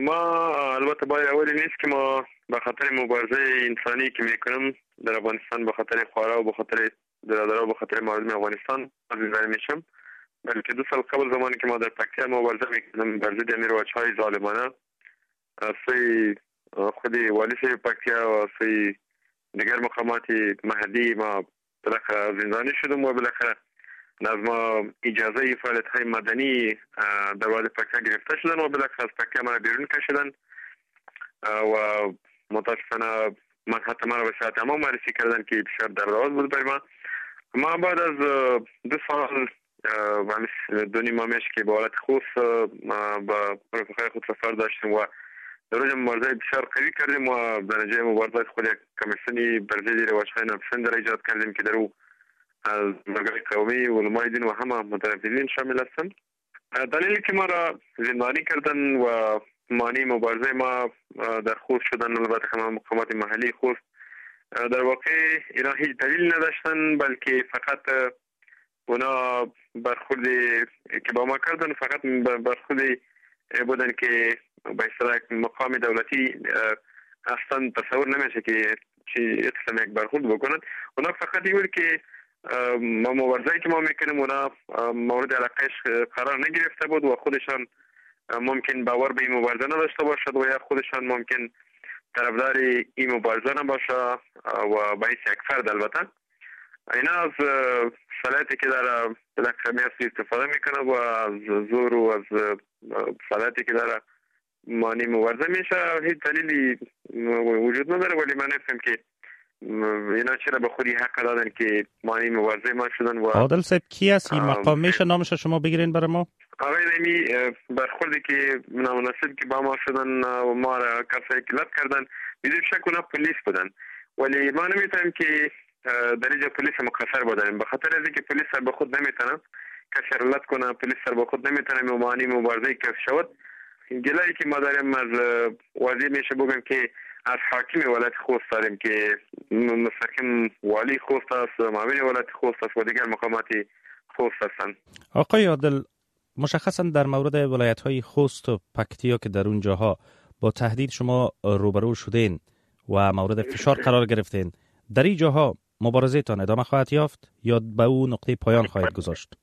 ما البته باید اولی نیست که ما به خاطر مبارزه انسانی که میکنم در افغانستان، به خاطر خارا و به خاطر برادرها و به خاطر مردم افغانستان عزیزانه میشم، بلکه 2 سال قبل زمانی که ما در پکتیا مبارزه میکردم بر ضد امیر واجهای ظالمانه، سوی خود والی صاحب پکتیا و سوی دیگر مقامات محلی ما بالاخره زندانی شدم و بالاخره از ما اجازه فعالیت های مدنی در والی پکتیا گرفته شدن و بالاخره از پکتیا ما بیرون کشیدن و متاسفانه من حتی ما را به صحت اما معرفی کردن که بسیار دردآور بود برای ما بعد از 2 سال و 2 ماه میشه که به حالت خاص با رفقای خود سفر داشتیم و در روز مبارزه بسیار قوی کردیم و در نتیجه مبارزات خود یک کمیسیونی بر ضد رواج‌های ناپسند را ایجاد کردیم که در او از مرجع قومی، علمای دین و همه متنفذین شامل هستند. دلیلی که ما را زندانی کردن و مانع مبارزه ما در خوست شدن، البته همه مقامات محلی خوست در واقع اینا هیچ دلیل نداشتن، بلکه فقط اونا برخورد که با ما کردن فقط برخورد بودن که به اصطلاح مقام دولتی اصلا تصور نمیشه که چی قسم یک برخورد بکنن. اونا فقط این بود که ما مبارزه‌ای که ما میکنیم اونا مورد علاقهش قرار نگرفته بود و خودشان ممکن باور به این مبارزه نداشته باشد و یا خودشان ممکن طرفدار این مبارزه نباشه و باعث یک فرد. البته اینا از صلاحیتی که در بالاخره استفاده میکنه و از زور و از صلاحیتی که در مانع مبارزه میشه هیچ دلیلی وجود نداره، ولی من نفهم که اینا چرا به خودی حق دادن که مانع مبارزه ما شدن. و عادل صاحب کی است این مقام؟ میشه نامش شما بگیرین برای ما؟ آقای نمی برخوردی که نامناسب که با ما شدن و ما را کسایی کلت کردن بدون شک اونا پلیس بودن، ولی ما نمیتونیم که در اینجا پلیس مقصر بودن، به خاطر از اینکه پلیس سر به خود نمیتونه کسی رلت کنه، پلیس سر به خود نمیتونه مانع مبارزه کف شود. گلایی که ما داریم از وزیر میشه بگم که از حاکم ولایت خوست داریم که مستقیم والی خوست است، معاون ولایت خوست است و دیگر مقامات خوست هستند. آقای عادل، مشخصا در مورد ولایت‌های خوست و پکتیا که در اونجاها با تهدید شما روبرو شدین و مورد فشار قرار گرفتین، در این جاها مبارزه‌تان ادامه خواهد یافت یا به اون نقطه پایان خواهد گذاشت؟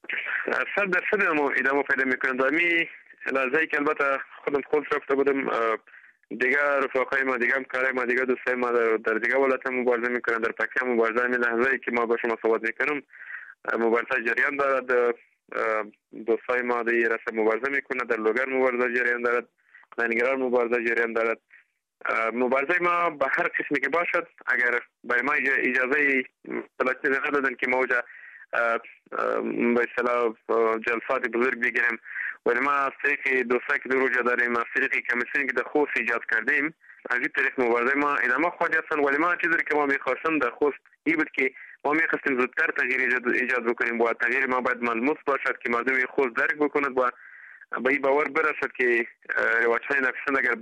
100% ادامه پیدا میکنه. دامی لحظه‌ای که البته خودم خود رفته بودم، دیگر رفقای ما، دیگر همکارای ما، دیگر دوستای ما در دیگر ولایت مبارزه میکنن. در پکتیا مبارزه می لحظه‌ای که ما با شما صحبت میکنم مبارزه جریان دارد. دوستای ما در رسم مبارزه میکنه، در لوگر مبارزه جریان دارد، در نگران مبارزه جریان دارد. مبارزه ما به هر قسمی که باشد، اگر برای ما اجازه پلاتی ندادن که ما اوجا به اصطلاح جلسات بزرگ بگیریم، ولی ما از طریق دوستایی که در اوجا داریم، از طریق کمیسیونی که در خوست ایجاد کردیم، از این طریق مبارزه ما ادامه خواهد یافت. ولی ما چیزی که ما میخواستم در خوست این بود که ما میخواستیم زودتر تغییر ایجاد بکنیم و تغییر ما باید ملموس باشد که مردم خوست درک بکند و به این باور برسد که رواج‌های ناپسند اگر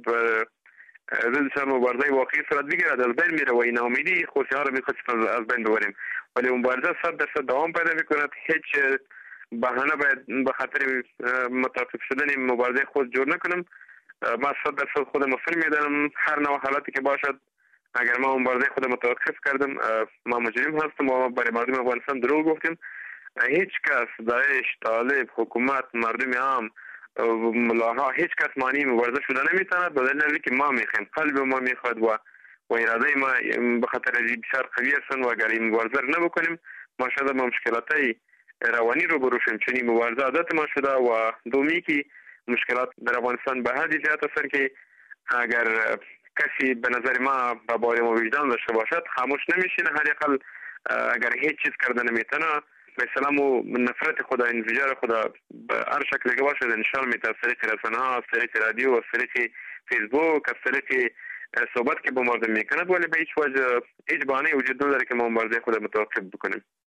ضدشان مبارزه واقعی صورت بگیرد از بین میره و این امیدی خوستی‌ها را میخواستیم از بین ببریم. ولی مبارزه 100% دوام پیدا میکند. هیچ بهانه باید به خاطر متوقف شدن مبارزه خود جور نکنم. ما 100% خود مسئول میدانم هر نوع حالتی که باشد. اگر ما مبارزه خود متوقف کردم ما مجرم هستم و برای مردم افغانستان دروغ گفتیم. هیچ کس، داعش، طالب، حکومت، مردم عام، ملاها، هیچ کس مانع مبارزه شده نمیتواند، به دلیل که ما میخوایم، قلب ما میخواد و اراده ما به خاطر بسیار قوی هستند و اگر این مبارزه نبکنیم ما شاید ما مشکلات روانی رو بروشیم، چون این مبارزه عادت ما شده. و دومی که مشکلات در افغانستان به حدی زیاد هستند که اگر کسی به نظر ما با باور و وجدان داشته باشد خاموش نمیشینه، حداقل اگر هیچ چیز کرده نمیتونه به سلام و نفرت خدا، انفجار خدا به هر شکل که باشد نشان میده، از طریق رسانه‌ها، از طریق رادیو، از طریق فیسبوک، از طریق صحبت که با مردم میکند. ولی به هیچ وجه هیچ بهانه‌ای وجود نداره که ما مبارزه خود متوقف بکنیم.